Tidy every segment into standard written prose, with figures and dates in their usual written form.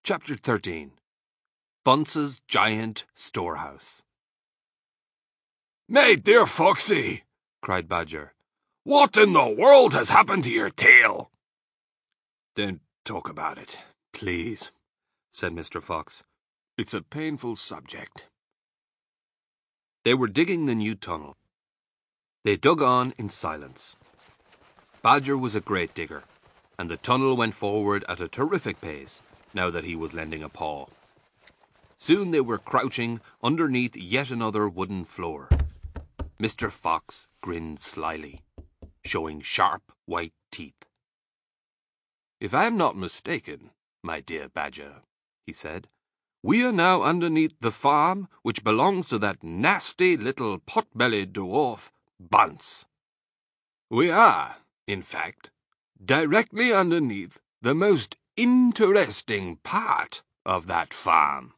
Chapter 13. Bunce's Giant Storehouse. "My dear Foxy," cried Badger, "what in the world has happened to your tail?" "Don't talk about it, please," said Mr. Fox. "It's a painful subject." They were digging the new tunnel. They dug on in silence. Badger was a great digger, and the tunnel went forward at a terrific pace now that he was lending a paw. Soon they were crouching underneath yet another wooden floor. Mr. Fox grinned slyly, showing sharp white teeth. "If I am not mistaken, my dear Badger," he said, "we are now underneath the farm which belongs to that nasty little pot-bellied dwarf, Bunce. We are, in fact, directly underneath the most interesting part of that farm."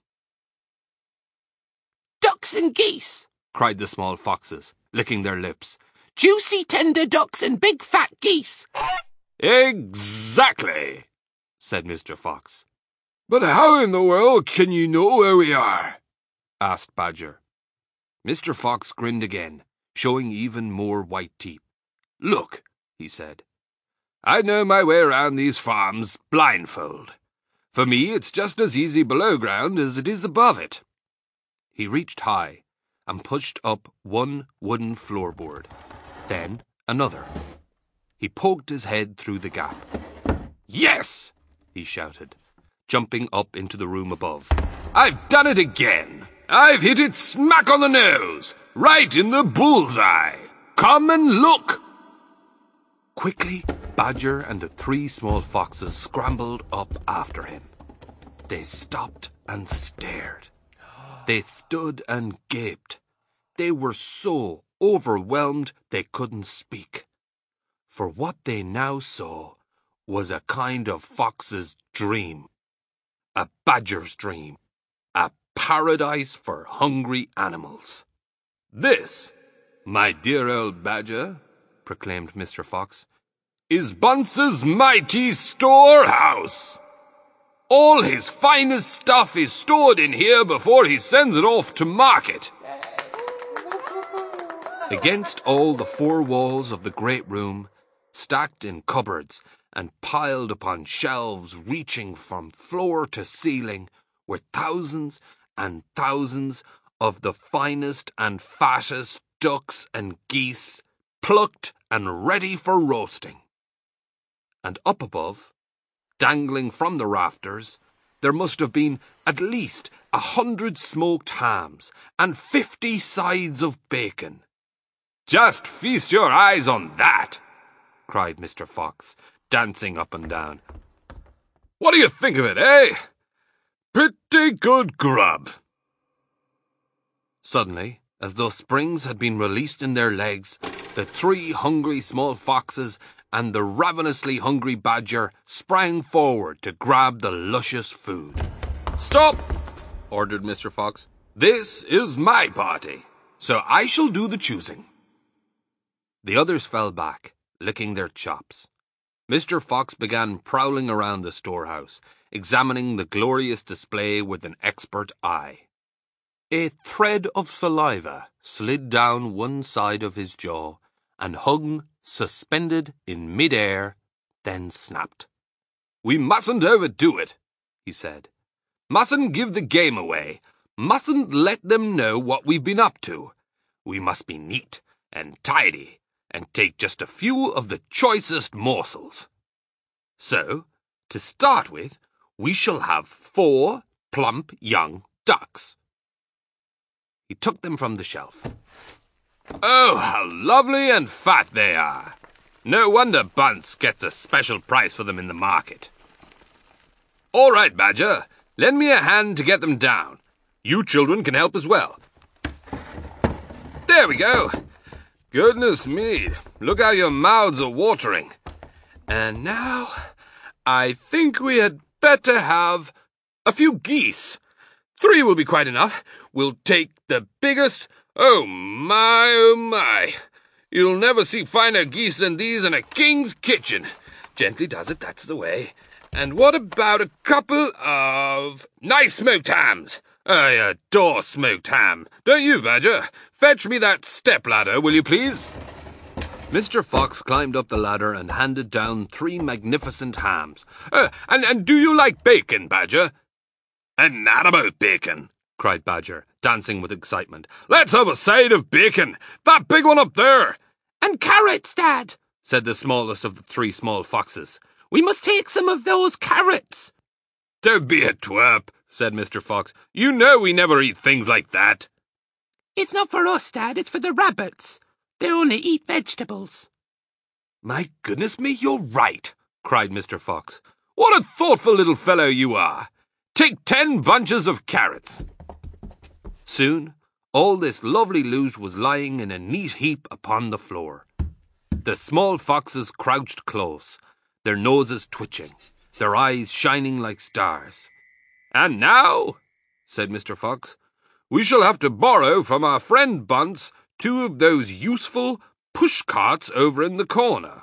"Ducks and geese!" cried the small foxes, licking their lips. "Juicy, tender ducks and big fat geese!" "Exactly," said Mr. Fox. "But how in the world can you know where we are?" asked Badger. Mr. Fox grinned again, showing even more white teeth. "Look," he said, "I know my way around these farms blindfold. For me, it's just as easy below ground as it is above it." He reached high and pushed up one wooden floorboard, then another. He poked his head through the gap. "Yes!" he shouted, jumping up into the room above. "I've done it again! I've hit it smack on the nose, right in the bullseye! Come and look!" Quickly, Badger and the three small foxes scrambled up after him. They stopped and stared. They stood and gaped. They were so overwhelmed they couldn't speak. For what they now saw was a kind of fox's dream. A badger's dream. A paradise for hungry animals. "This, my dear old Badger," proclaimed Mr. Fox, "is Bunce's mighty storehouse. All his finest stuff is stored in here before he sends it off to market." Against all the four walls of the great room, stacked in cupboards and piled upon shelves reaching from floor to ceiling, were thousands and thousands of the finest and fattest ducks and geese, plucked and ready for roasting. And up above, dangling from the rafters, there must have been at least 100 smoked hams and 50 sides of bacon. "Just feast your eyes on that!" cried Mr. Fox, dancing up and down. "What do you think of it, eh? Pretty good grub." Suddenly, as though springs had been released in their legs, the three hungry small foxes and the ravenously hungry Badger sprang forward to grab the luscious food. "Stop!" ordered Mr. Fox. "This is my party, so I shall do the choosing." The others fell back, licking their chops. Mr. Fox began prowling around the storehouse, examining the glorious display with an expert eye. A thread of saliva slid down one side of his jaw and hung suspended in mid-air, then snapped. "We mustn't overdo it," he said. "Mustn't give the game away. Mustn't let them know what we've been up to. We must be neat and tidy and take just a few of the choicest morsels. So, to start with, we shall have 4 plump young ducks." He took them from the shelf. "Oh, how lovely and fat they are! No wonder Bunce gets a special price for them in the market. All right, Badger, lend me a hand to get them down. You children can help as well. There we go. Goodness me, look how your mouths are watering. And now, I think we had better have a few geese. 3 will be quite enough. We'll take the biggest. Oh my, oh my. You'll never see finer geese than these in a king's kitchen. Gently does it, that's the way. And what about a couple of nice smoked hams? I adore smoked ham. Don't you, Badger? Fetch me that stepladder, will you please? Mr. Fox climbed up the ladder and handed down 3 magnificent hams. And do you like bacon, Badger? And not about bacon, cried Badger, dancing with excitement. Let's have a side of bacon! That big one up there! And carrots, Dad, said the smallest of the 3 small foxes. We must take some of those carrots. Don't be a twerp, said Mr. Fox. You know we never eat things like that. It's not for us, Dad, it's for the rabbits. They only eat vegetables. My goodness me, you're right, cried Mr. Fox. What a thoughtful little fellow you are. Take 10 bunches of carrots. Soon, all this lovely loot was lying in a neat heap upon the floor. The small foxes crouched close, their noses twitching, their eyes shining like stars. And now, said Mr. Fox, we shall have to borrow from our friend Bunce 2 of those useful push-carts over in the corner.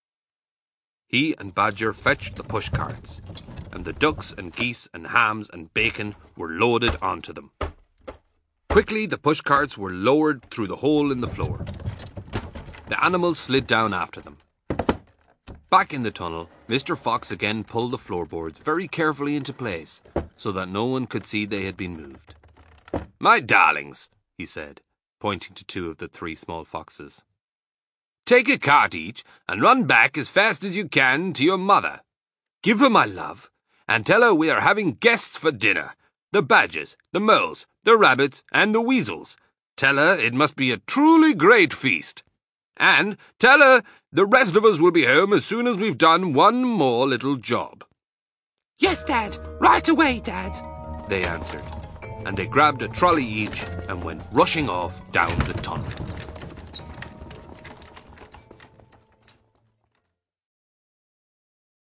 He and Badger fetched the push-carts, and the ducks and geese and hams and bacon were loaded onto them. Quickly the push-carts were lowered through the hole in the floor. The animals slid down after them. Back in the tunnel, Mr. Fox again pulled the floorboards very carefully into place, so that no one could see they had been moved. My darlings, he said, pointing to 2 of the 3 small foxes. Take a cart each and run back as fast as you can to your mother. Give her my love and tell her we are having guests for dinner. The badgers, the moles, the rabbits and the weasels. Tell her it must be a truly great feast. And tell her the rest of us will be home as soon as we've done one more little job. Yes, Dad. Right away, Dad, they answered, and they grabbed a trolley each and went rushing off down the tunnel.